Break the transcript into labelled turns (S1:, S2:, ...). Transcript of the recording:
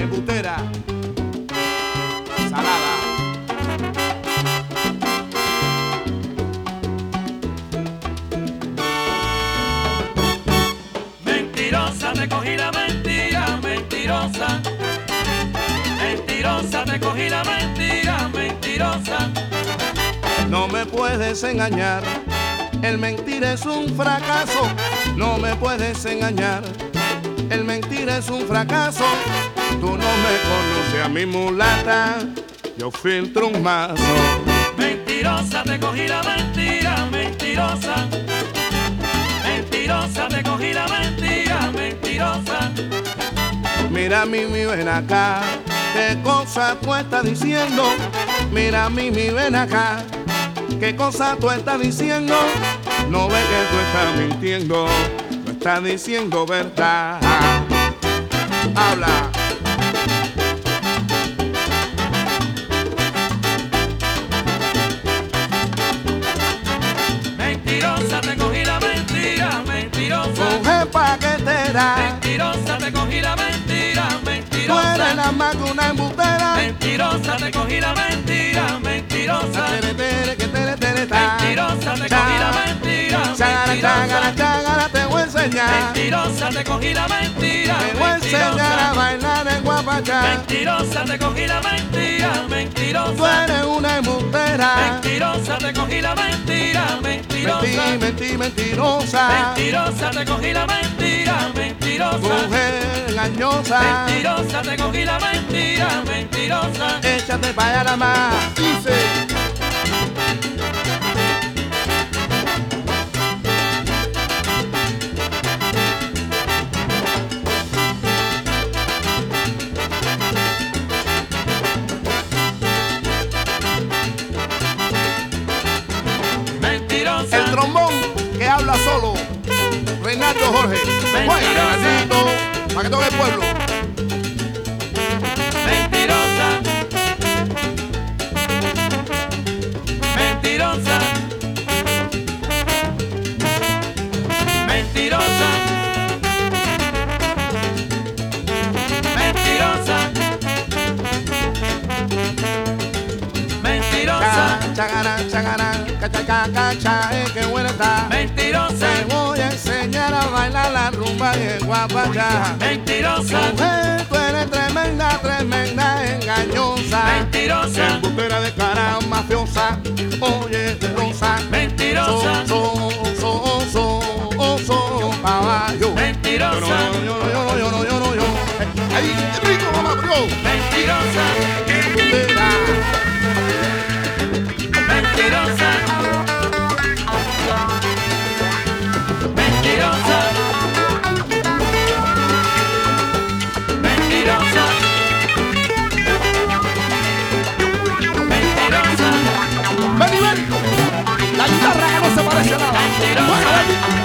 S1: embustera, salada.
S2: Mentirosa, te cogí la mentira, mentirosa. Mentirosa, te cogí la mentira, mentirosa.
S1: No me puedes engañar, el mentir es un fracaso. No me puedes engañar, el mentir es un fracaso. Tú no me conoces a mi mulata, yo filtro un mazo.
S2: Mentirosa, te cogí la mentira, mentirosa. Mentirosa, te cogí la mentira, mentirosa.
S1: Mira Mimi, ven acá, ¿qué cosa tú estás diciendo? Mira Mimi, ven acá, ¿qué cosa tú estás diciendo? No ves que tú estás mintiendo, no estás diciendo verdad. Habla.
S2: Mentirosa, te cogí la mentira, mentirosa.
S1: Mujer paquetera,
S2: Mentirosa, te cogí la mentira,
S1: tú eres
S2: mentirosa.
S1: la más que una embustera.
S2: Mentirosa, te cogí la mentira, mentirosa. Mentirosa, te cogí la mentira,
S1: Chágara, chágara,
S2: mentirosa.
S1: chágara, te voy a enseñar.
S2: Mentirosa, te cogí la mentira,
S1: Te voy a enseñar a
S2: mentirosa.
S1: bailar en guapachá.
S2: Mentirosa, te cogí la mentira,
S1: Tú
S2: mentirosa.
S1: eres una embustera.
S2: Mentirosa, te cogí la mentira, mentirosa.
S1: Mentirosa.
S2: Mentirosa, te cogí la mentira, mentirosa.
S1: Mujer engañosa.
S2: Mentirosa, te cogí la mentira, mentirosa.
S1: Échate para allá la más. Dice.
S2: Mentirosa,
S1: El trombón que habla solo. Reinaldo Jorge. Juega, Reinaldito, para que toque el pueblo.
S2: mentirosa. Mentirosa. Mentirosa. Mentirosa. Mentirosa.
S1: Chagara, chagara, cacha, cacha, qué buena está.
S2: Mentirosa.
S1: Te voy a enseñar a bailar la rumba y en guapachá.
S2: Mentirosa.
S1: Mujer, tú eres tremenda, tremenda, engañosa.
S2: Mentirosa.
S1: Embustera de cara mafiosa. Oye, rosa.
S2: Mentirosa.
S1: Caballo.
S2: Mentirosa.
S1: Yo. Ahí, rico, mamá, bro.
S2: Mentirosa.
S1: Embustera.
S2: Mentirosa. Mentirosa. Mentirosa. Mentirosa.
S1: Ven, la guitarra que no se parece a nada.
S2: Mentirosa.
S1: Bueno,